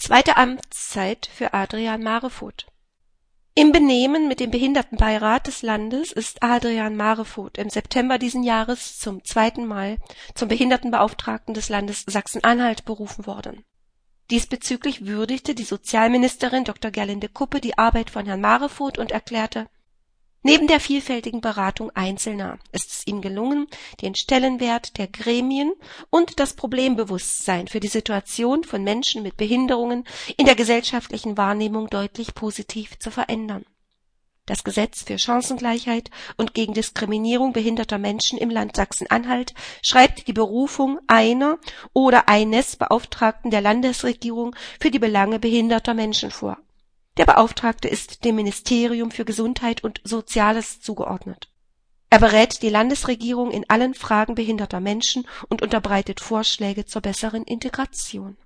Zweite Amtszeit für Adrian Marevoth. Im Benehmen mit dem Behindertenbeirat des Landes ist Adrian Marevoth im September diesen Jahres zum zweiten Mal zum Behindertenbeauftragten des Landes Sachsen-Anhalt berufen worden. Diesbezüglich würdigte die Sozialministerin Dr. Gerlinde Kuppe die Arbeit von Herrn Marevoth und erklärte: Neben der vielfältigen Beratung Einzelner ist es ihm gelungen, den Stellenwert der Gremien und das Problembewusstsein für die Situation von Menschen mit Behinderungen in der gesellschaftlichen Wahrnehmung deutlich positiv zu verändern. Das Gesetz für Chancengleichheit und gegen Diskriminierung behinderter Menschen im Land Sachsen-Anhalt schreibt die Berufung einer oder eines Beauftragten der Landesregierung für die Belange behinderter Menschen vor. Der Beauftragte ist dem Ministerium für Gesundheit und Soziales zugeordnet. Er berät die Landesregierung in allen Fragen behinderter Menschen und unterbreitet Vorschläge zur besseren Integration.